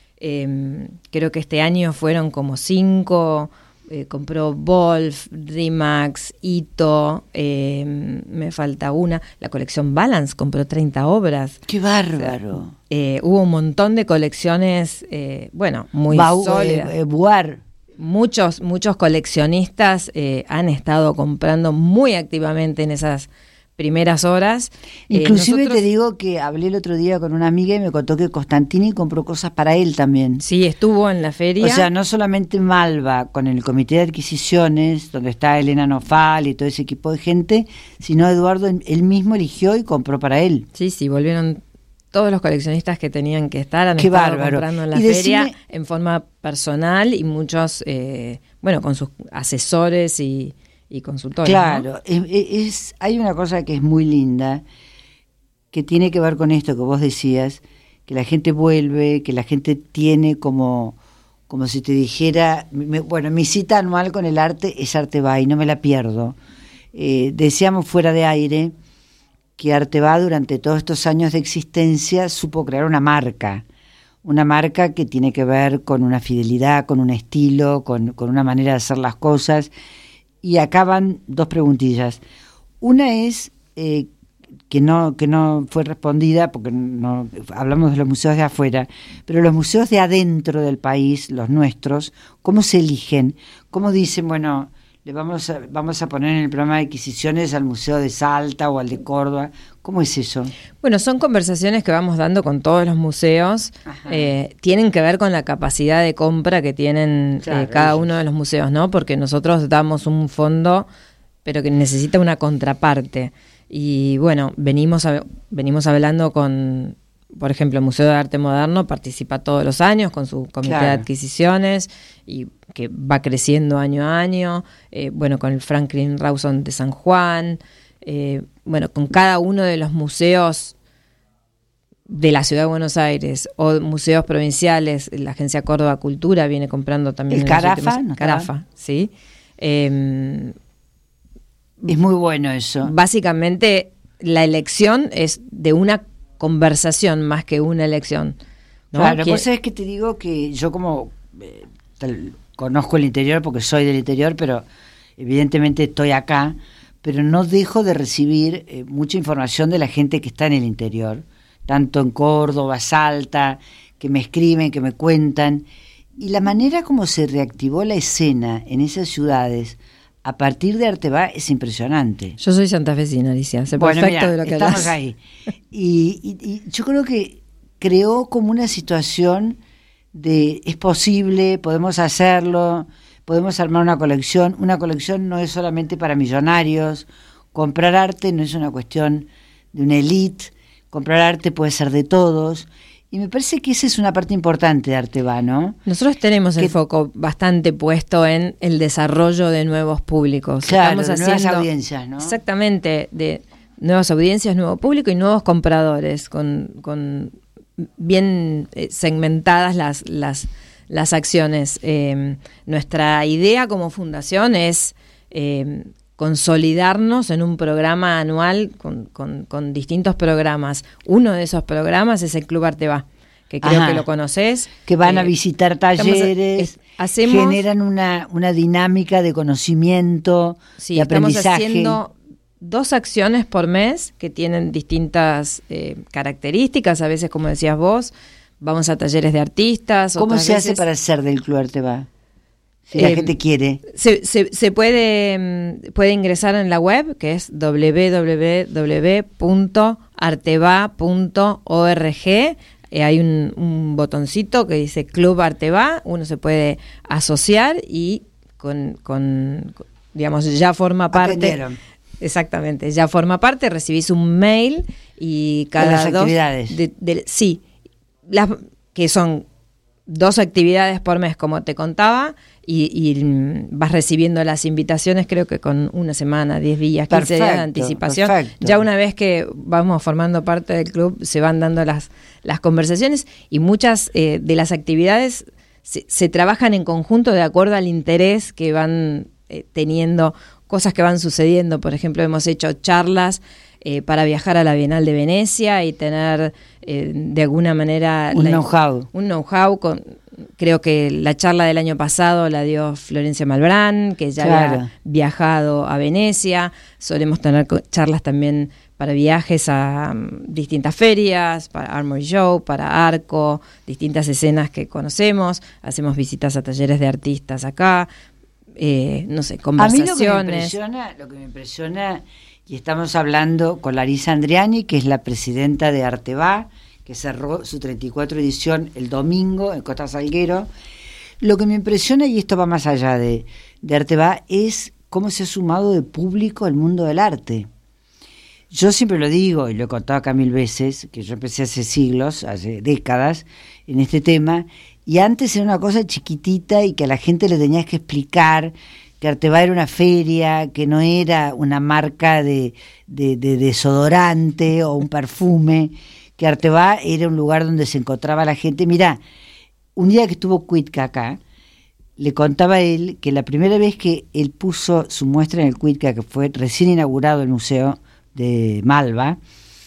creo que este año fueron como 5, compró Wolf, Rimax, Ito, me falta una, la colección Balance compró 30 obras. ¡Qué bárbaro! Hubo un montón de colecciones, muy sólidas. Buar. Muchos coleccionistas han estado comprando muy activamente en esas primeras horas. Inclusive Nosotros- te digo que hablé el otro día con una amiga y me contó que Costantini compró cosas para él también. Sí, estuvo en la feria. O sea, no solamente Malva con el comité de adquisiciones, donde está Elena Nofal y todo ese equipo de gente, sino Eduardo él mismo eligió y compró para él. Sí, volvieron todos los coleccionistas que tenían que estar, han Qué estado bárbaro. comprando en la Y feria decime- en forma personal y muchos, con sus asesores y consultores. Claro, ¿no? hay una cosa que es muy linda, que tiene que ver con esto que vos decías, que la gente vuelve, que la gente tiene como si te dijera, mi cita anual con el arte es Arteba y no me la pierdo. Decíamos fuera de aire que Arteba durante todos estos años de existencia supo crear una marca que tiene que ver con una fidelidad, con un estilo, con una manera de hacer las cosas. Y acá van 2 preguntillas. Una es que no fue respondida, porque no hablamos de los museos de afuera, pero los museos de adentro del país, los nuestros, ¿cómo se eligen? ¿Cómo dicen, bueno, le vamos a poner en el programa de adquisiciones al Museo de Salta o al de Córdoba? ¿Cómo es eso? Bueno, son conversaciones que vamos dando con todos los museos. Tienen que ver con la capacidad de compra que tienen Claro, cada ellos. uno de los museos, ¿no? Porque nosotros damos un fondo, pero que necesita una contraparte. Y bueno, venimos hablando con, por ejemplo, el Museo de Arte Moderno participa todos los años con su comité Claro. de adquisiciones y que va creciendo año a año. Con el Franklin Rawson de San Juan. Con cada uno de los museos de la Ciudad de Buenos Aires o museos provinciales, la Agencia Córdoba Cultura viene comprando también. ¿El en los Carafa? últimos- ¿No? Carafa, sí. Es muy bueno eso. Básicamente, la elección es de una conversación más que una elección, ¿no? Claro, Que- vos sabés que te digo que yo como conozco el interior porque soy del interior, pero evidentemente estoy acá, pero no dejo de recibir mucha información de la gente que está en el interior, tanto en Córdoba, Salta, que me escriben, que me cuentan, y la manera como se reactivó la escena en esas ciudades a partir de Arteba es impresionante. Yo soy santafesina, Alicia, sé perfecto Mira, de lo que estamos hablas. ahí. Y yo creo que creó como una situación de es posible, podemos hacerlo, podemos armar una colección. Una colección no es solamente para millonarios, comprar arte no es una cuestión de una élite, comprar arte puede ser de todos. Y me parece que esa es una parte importante de Arteba, ¿no? Nosotros tenemos el Que- foco bastante puesto en el desarrollo de nuevos públicos. Claro, Estamos de nuevas haciendo audiencias, ¿no? Exactamente, de nuevas audiencias, nuevo público y nuevos compradores, con bien segmentadas las acciones. Nuestra idea como fundación es consolidarnos en un programa anual con distintos programas. Uno de esos programas es el Club Arteba, que creo Ajá. que lo conoces. Que van a visitar talleres, hacemos, generan una dinámica de conocimiento, sí, de estamos aprendizaje. haciendo 2 acciones por mes que tienen distintas características. A veces, como decías vos, vamos a talleres de artistas. ¿Cómo otras se hace veces, para ser del Club Arteba? Si la gente quiere. Se puede ingresar en la web, que es www.arteba.org. Hay un botoncito que dice Club Arteba. Uno se puede asociar y con digamos, ya forma parte. Aprendieron. Exactamente, ya forma parte, recibís un mail y cada las actividades. sí, que son 2 actividades por mes, como te contaba, y vas recibiendo las invitaciones, creo que con 1 semana, 10 días, 15 días de anticipación. Perfecto. Ya una vez que vamos formando parte del club, se van dando las conversaciones, y muchas de las actividades se trabajan en conjunto de acuerdo al interés que van teniendo, cosas que van sucediendo. Por ejemplo, hemos hecho charlas para viajar a la Bienal de Venecia y tener de alguna manera Un know-how. Un know-how. Creo que la charla del año pasado la dio Florencia Malbrán, que ya había viajado a Venecia. Solemos tener charlas también para viajes a distintas ferias, para Armory Show, para Arco, distintas escenas que conocemos. Hacemos visitas a talleres de artistas acá. No sé, conversaciones. A mí lo que me impresiona, y estamos hablando con Larisa Andriani, que es la presidenta de Arteba, que cerró su 34 edición el domingo en Costa Salguero. Lo que me impresiona, y esto va más allá de Arteba, es cómo se ha sumado de público al mundo del arte. Yo siempre lo digo, y lo he contado acá 1000 veces, que yo empecé hace siglos, hace décadas, en este tema, y antes era una cosa chiquitita y que a la gente le tenías que explicar que Arteba era una feria, que no era una marca de desodorante o un perfume, que Arteba era un lugar donde se encontraba la gente. Mirá, un día que estuvo Cuitca acá, le contaba a él que la primera vez que él puso su muestra en el Cuitca, que fue recién inaugurado el museo de Malva,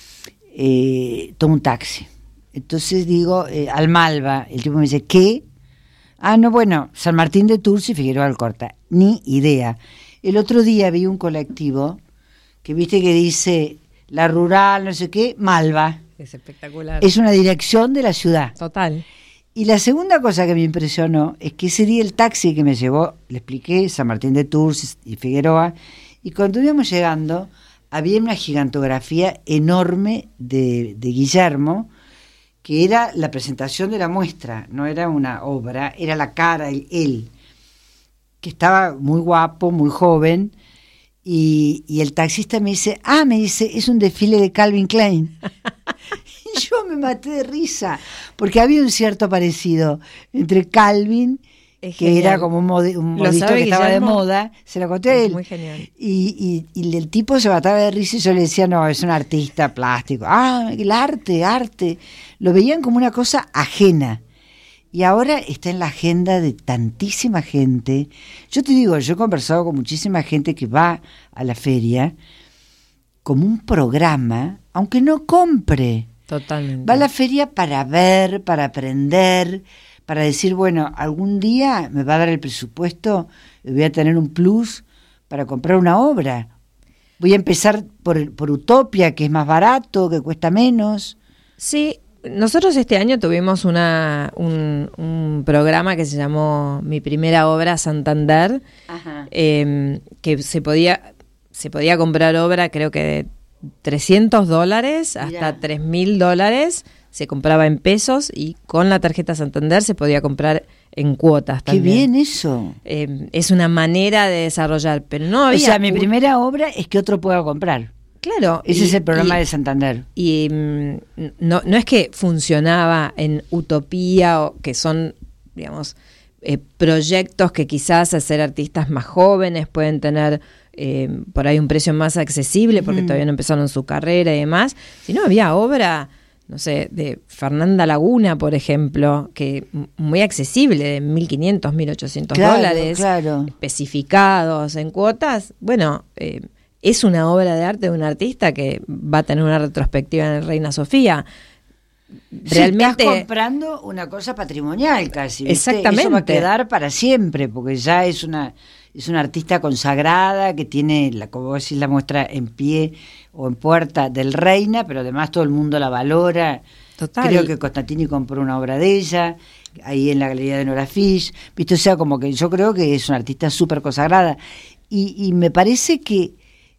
tomó un taxi. Entonces digo, al Malva, el tipo me dice, ¿qué? Ah, no, bueno, San Martín de Tours y Figueroa Alcorta. Ni idea. El otro día vi un colectivo que viste que dice, la rural, no sé qué, Malva. Es espectacular. Es una dirección de la ciudad. Total. Y la segunda cosa que me impresionó es que ese día el taxi que me llevó, le expliqué, San Martín de Tours y Figueroa, y cuando íbamos llegando, había una gigantografía enorme de Guillermo, que era la presentación de la muestra, no era una obra, era la cara, él, que estaba muy guapo, muy joven, y el taxista me dice, es un desfile de Calvin Klein. Y yo me maté de risa, porque había un cierto parecido entre Calvin, que era como un modito que estaba de moda, se lo conté a él. Muy genial. Y el tipo se mataba de risa y yo le decía, no, es un artista plástico. Ah, el arte. Lo veían como una cosa ajena. Y ahora está en la agenda de tantísima gente. Yo te digo, yo he conversado con muchísima gente que va a la feria como un programa, aunque no compre. Totalmente. Va a la feria para ver, para aprender, para decir, bueno, algún día me va a dar el presupuesto y voy a tener un plus para comprar una obra. Voy a empezar por Utopia, que es más barato, que cuesta menos. Sí, nosotros este año tuvimos un programa que se llamó Mi Primera Obra Santander, que se podía comprar obra, creo que de $300 hasta $3.000, se compraba en pesos y con la tarjeta Santander se podía comprar en cuotas también. ¡Qué bien eso! Es una manera de desarrollar, pero no había... O sea, mi primera obra es que otro pueda comprar. Claro. Ese es el programa de Santander. Y no es que funcionaba en Utopía, o que son, digamos, proyectos que quizás al ser artistas más jóvenes pueden tener por ahí un precio más accesible porque todavía no empezaron su carrera y demás. Si no, había obra, no sé, de Fernanda Laguna, por ejemplo, que muy accesible, de $1.500, $1.800, claro. Especificados en cuotas. Bueno, es una obra de arte de un artista que va a tener una retrospectiva en el Reina Sofía. realmente... estás comprando una cosa patrimonial casi, ¿viste? Exactamente. Eso va a quedar para siempre, porque ya es una artista consagrada que tiene, como vos decís, la muestra en pie o en puerta del Reina, pero además todo el mundo la valora. Total. Creo que Constantini compró una obra de ella, ahí en la galería de Nora Fish, ¿viste? O sea, como que yo creo que es una artista súper consagrada. Y me parece que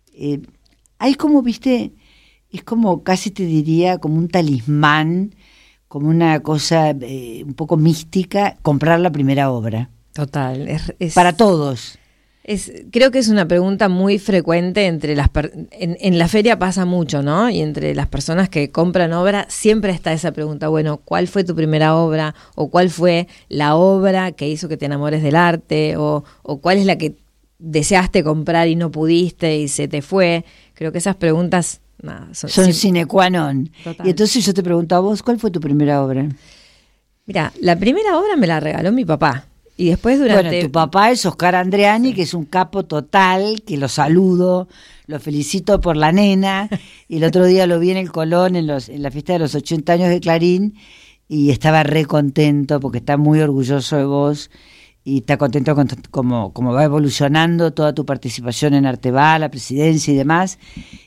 hay como, ¿viste? Es como, casi te diría, como un talismán, como una cosa un poco mística, comprar la primera obra. Total. Para todos. Creo que es una pregunta muy frecuente entre en la feria pasa mucho, ¿no? Y entre las personas que compran obra siempre está esa pregunta, bueno, ¿cuál fue tu primera obra? ¿O cuál fue la obra que hizo que te enamores del arte? ¿O cuál es la que deseaste comprar y no pudiste y se te fue? Creo que esas preguntas son sine qua non. Total. Y entonces yo te pregunto a vos, ¿cuál fue tu primera obra? Mira, la primera obra me la regaló mi papá. Y después durante... Bueno, tu papá es Oscar Andreani, que es un capo total, que lo saludo, lo felicito por la nena, y el otro día lo vi en el Colón, en la fiesta de los 80 años de Clarín, y estaba re contento, porque está muy orgulloso de vos, y está contento con como va evolucionando toda tu participación en Arteba, la presidencia y demás,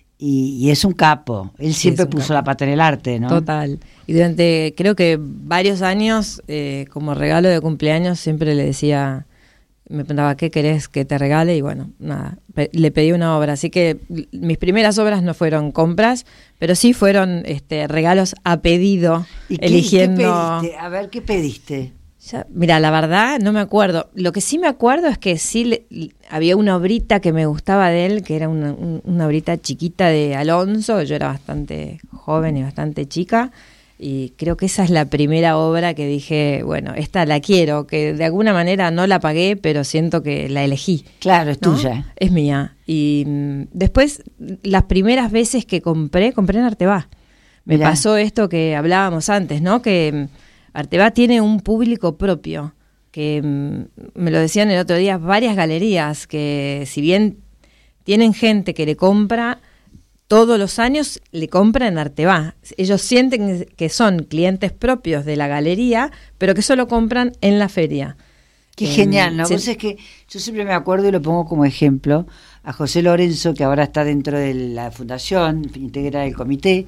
y es un capo. Él siempre puso la pata en el arte, ¿no? Total. Y durante, creo que varios años, como regalo de cumpleaños, siempre le decía, me preguntaba, ¿qué querés que te regale? Y bueno, nada, le pedí una obra. Así que mis primeras obras no fueron compras, pero sí fueron regalos a pedido, eligiendo... ¿Qué pediste? A ver, ¿qué pediste? Mira, la verdad no me acuerdo. Lo que sí me acuerdo es que sí había una obrita que me gustaba de él, que era una obrita chiquita de Alonso. Yo era bastante joven y bastante chica, y creo que esa es la primera obra que dije, bueno, esta la quiero, que de alguna manera no la pagué, pero siento que la elegí. Claro, es ¿no? tuya. Es mía. Y después, las primeras veces que compré en Arteba. Me pasó esto que hablábamos antes, ¿no? Que Arteba tiene un público propio, que me lo decían el otro día, varias galerías que si bien tienen gente que le compra todos los años, le compra en Arteba. Ellos sienten que son clientes propios de la galería, pero que solo compran en la feria. Qué genial, ¿no? Vos es que yo siempre me acuerdo y lo pongo como ejemplo a José Lorenzo, que ahora está dentro de la fundación, integra el comité,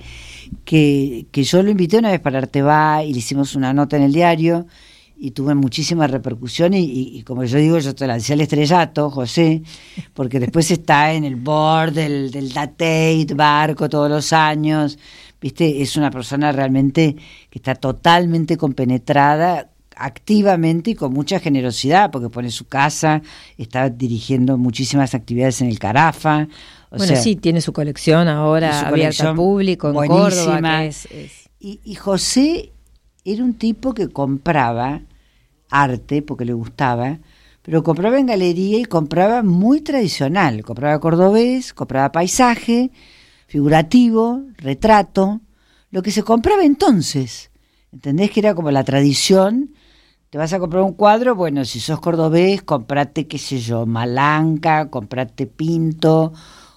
que yo lo invité una vez para Arteba y le hicimos una nota en el diario y tuve muchísima repercusión y como yo digo, yo te lancé al estrellato, José, porque después está en el board del Tate, Barco todos los años, ¿viste? Es una persona realmente que está totalmente compenetrada, activamente y con mucha generosidad, porque pone su casa, está dirigiendo muchísimas actividades en el Carafa. Bueno, sí, tiene su colección ahora abierta al público en buenísima. Córdoba. Que es... Y José era un tipo que compraba arte, porque le gustaba, pero compraba en galería y compraba muy tradicional. Compraba cordobés, compraba paisaje, figurativo, retrato, lo que se compraba entonces. ¿Entendés? Que era como la tradición. Te vas a comprar un cuadro, bueno, si sos cordobés, comprate, qué sé yo, Malanca, comprate Pinto,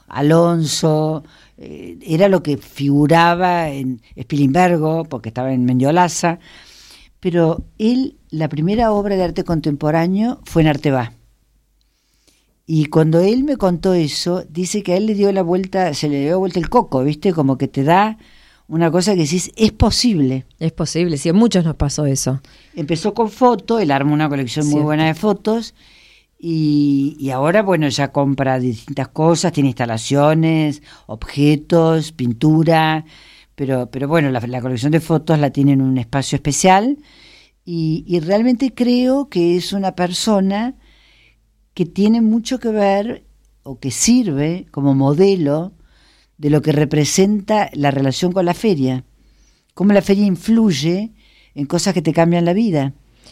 Alonso, era lo que figuraba en Spilimbergo, porque estaba en Mendiolaza, pero él, la primera obra de arte contemporáneo fue en Arteba. Y cuando él me contó eso, dice que a él se le dio vuelta el coco, ¿viste? Como que te da una cosa que decís, es posible. Es posible, sí, a muchos nos pasó eso. Empezó con foto, él armó una colección muy buena de fotos y ahora, bueno, ya compra distintas cosas, tiene instalaciones, objetos, pintura, pero bueno, la colección de fotos la tiene en un espacio especial y realmente creo que es una persona que tiene mucho que ver o que sirve como modelo de lo que representa la relación con la feria, cómo la feria influye en cosas que te cambian la vida.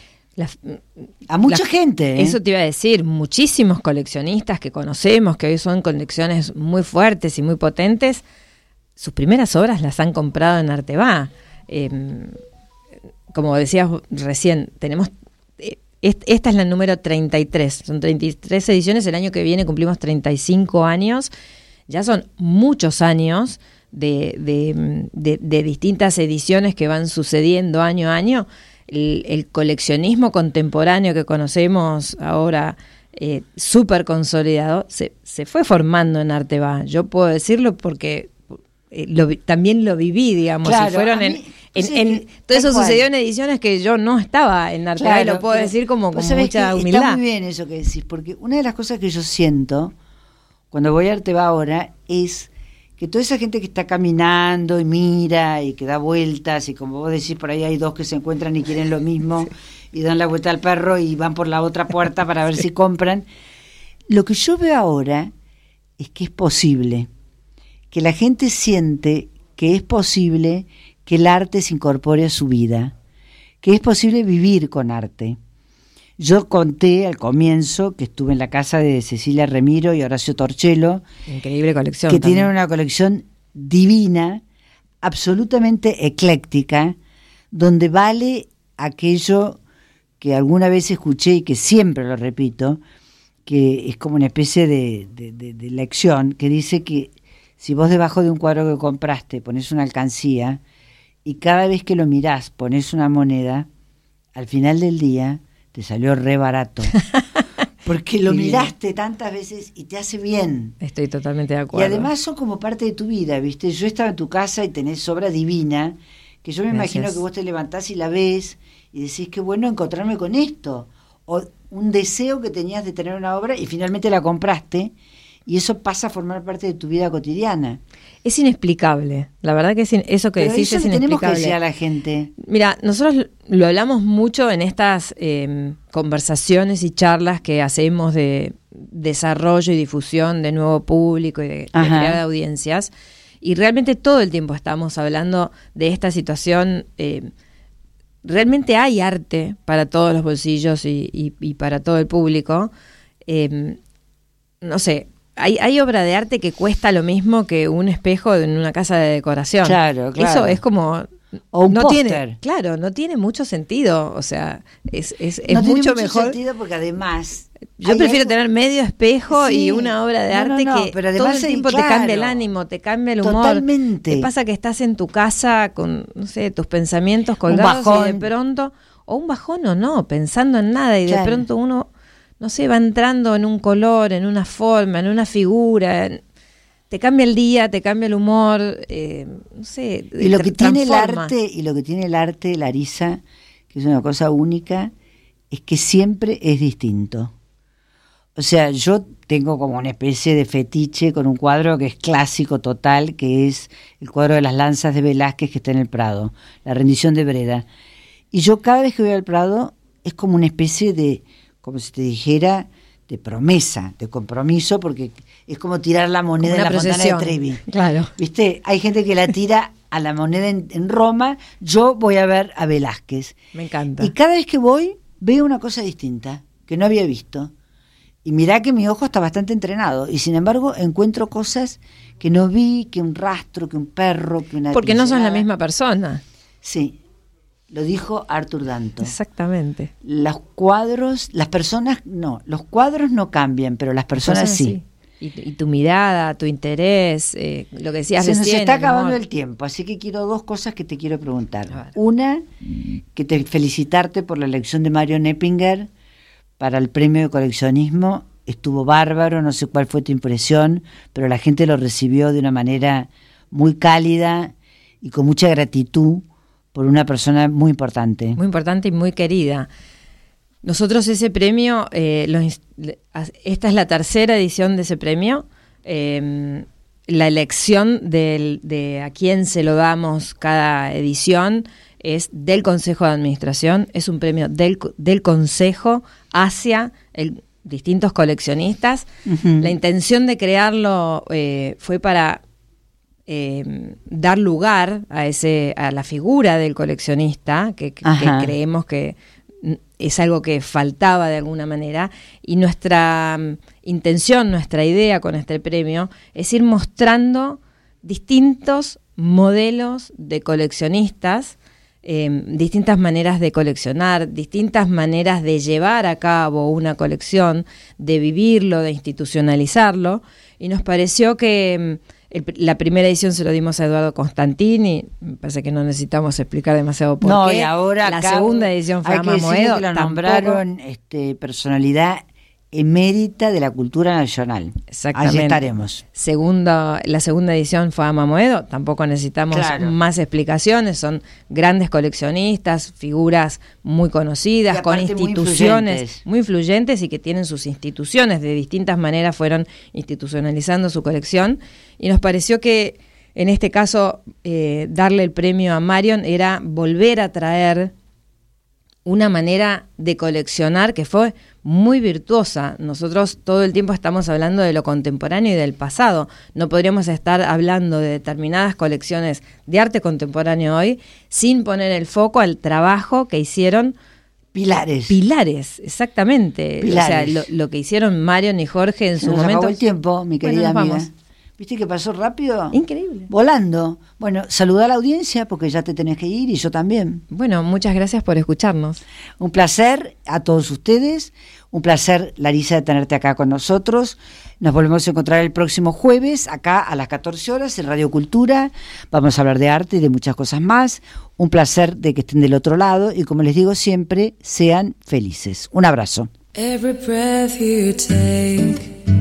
A mucha gente. Eso te iba a decir, muchísimos coleccionistas que conocemos, que hoy son colecciones muy fuertes y muy potentes, sus primeras obras las han comprado en Arteba. Como decías recién, tenemos... Esta es la número 33, son 33 ediciones, el año que viene cumplimos 35 años, ya son muchos años de distintas ediciones que van sucediendo año a año, el coleccionismo contemporáneo que conocemos ahora, súper consolidado, se fue formando en Arteba. Yo puedo decirlo porque también lo viví, digamos. Claro, si fueron todo eso sucedió en ediciones que yo no estaba en Arteba, claro, y lo puedo decir como con mucha humildad. Está muy bien eso que decís, porque una de las cosas que yo siento cuando voy a Arteba ahora es que toda esa gente que está caminando y mira y que da vueltas, y como vos decís, por ahí hay dos que se encuentran y quieren lo mismo, y dan la vuelta al perro y van por la otra puerta para ver si compran. Lo que yo veo ahora es que es posible, que la gente siente que es posible que el arte se incorpore a su vida, que es posible vivir con arte. Yo conté al comienzo que estuve en la casa de Cecilia Remiro y Horacio Torcello. Increíble colección. Que también tienen una colección divina, absolutamente ecléctica, donde vale aquello que alguna vez escuché y que siempre lo repito, que es como una especie de lección, que dice que si vos debajo de un cuadro que compraste pones una alcancía y cada vez que lo mirás pones una moneda, al final del día te salió re barato. Porque lo miraste tantas veces y te hace bien. Estoy totalmente de acuerdo. Y además son como parte de tu vida, ¿viste? Yo estaba en tu casa y tenés obra divina, que yo me imagino que vos te levantás y la ves y decís, qué bueno encontrarme con esto. O un deseo que tenías de tener una obra y finalmente la compraste, y eso pasa a formar parte de tu vida cotidiana. Es inexplicable, la verdad que eso que decís es inexplicable. Tenemos que decir a la gente. Mira, nosotros lo hablamos mucho en estas conversaciones y charlas que hacemos de desarrollo y difusión de nuevo público y de crear audiencias, y realmente todo el tiempo estamos hablando de esta situación. Realmente hay arte para todos los bolsillos y para todo el público. No sé, hay obra de arte que cuesta lo mismo que un espejo en una casa de decoración. Claro. Eso es como... O un no póster. tiene, claro, no tiene mucho sentido. O sea, es no mucho tiene mejor. Sentido porque además... Yo prefiero tener medio espejo y una obra de arte que pero todo el tiempo te cambia el ánimo, te cambia el humor. Totalmente. Te pasa que estás en tu casa con, no sé, tus pensamientos colgados y de pronto, o un bajón o no, pensando en nada, y de pronto uno, no sé, va entrando en un color, en una forma, en una figura, te cambia el día, te cambia el humor, no sé. Y lo que tiene el arte, Larisa, que es una cosa única, es que siempre es distinto. O sea, yo tengo como una especie de fetiche con un cuadro que es clásico total, que es el cuadro de las lanzas de Velázquez que está en el Prado, la rendición de Breda. Y yo cada vez que voy al Prado es como una especie de, como si te dijera, de promesa, de compromiso, porque es como tirar la moneda en la Fontana de Trevi. Claro. ¿Viste? Hay gente que la tira a la moneda en Roma, yo voy a ver a Velázquez. Me encanta. Y cada vez que voy, veo una cosa distinta, que no había visto. Y mirá que mi ojo está bastante entrenado, y sin embargo encuentro cosas que no vi, que un rastro, que un perro, que una... Porque no sos la misma persona. Sí, lo dijo Arthur Danto. Exactamente. Los cuadros, las personas no, los cuadros no cambian, pero las personas sí. Y tu mirada, tu interés, lo que decías recién. Se nos está acabando el tiempo, así que quiero dos cosas que te quiero preguntar. Una, que te felicitarte por la elección de Mario Neppinger para el premio de coleccionismo. Estuvo bárbaro, no sé cuál fue tu impresión, pero la gente lo recibió de una manera muy cálida y con mucha gratitud por una persona muy importante. Muy importante y muy querida. Nosotros ese premio, esta es la tercera edición de ese premio. La elección de a quién se lo damos cada edición es del Consejo de Administración, es un premio del Consejo hacia distintos coleccionistas. Uh-huh. La intención de crearlo fue para dar lugar a la figura del coleccionista, que creemos que es algo que faltaba de alguna manera, y nuestra intención, nuestra idea con este premio es ir mostrando distintos modelos de coleccionistas, distintas maneras de coleccionar, distintas maneras de llevar a cabo una colección, de vivirlo, de institucionalizarlo, y nos pareció que La primera edición se lo dimos a Eduardo Constantini, me parece que no necesitamos explicar demasiado por qué. Y ahora la segunda edición fue Ama Moedo. Que lo nombraron personalidad emérita de la cultura nacional. Exactamente. Allí estaremos. La segunda edición fue Ama Moedo, tampoco necesitamos más explicaciones, son grandes coleccionistas, figuras muy conocidas, con instituciones muy influyentes y que tienen sus instituciones, de distintas maneras fueron institucionalizando su colección, y nos pareció que en este caso darle el premio a Marion era volver a traer una manera de coleccionar que fue muy virtuosa. Nosotros todo el tiempo estamos hablando de lo contemporáneo y del pasado. No podríamos estar hablando de determinadas colecciones de arte contemporáneo hoy sin poner el foco al trabajo que hicieron Pilares, exactamente. Pilares. O sea, lo que hicieron Marion y Jorge en su momento. Acabó el tiempo, mi querida amiga. Vamos. ¿Viste que pasó rápido? Increíble. Volando. Bueno, saludá a la audiencia porque ya te tenés que ir y yo también. Bueno, muchas gracias por escucharnos. Un placer a todos ustedes. Un placer, Larisa, de tenerte acá con nosotros. Nos volvemos a encontrar el próximo jueves, acá a las 14 horas en Radio Cultura. Vamos a hablar de arte y de muchas cosas más. Un placer de que estén del otro lado y, como les digo siempre, sean felices. Un abrazo. Every breath you take,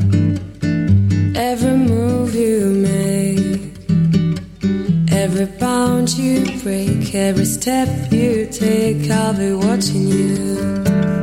every move you make, every bound you break, every step you take, I'll be watching you.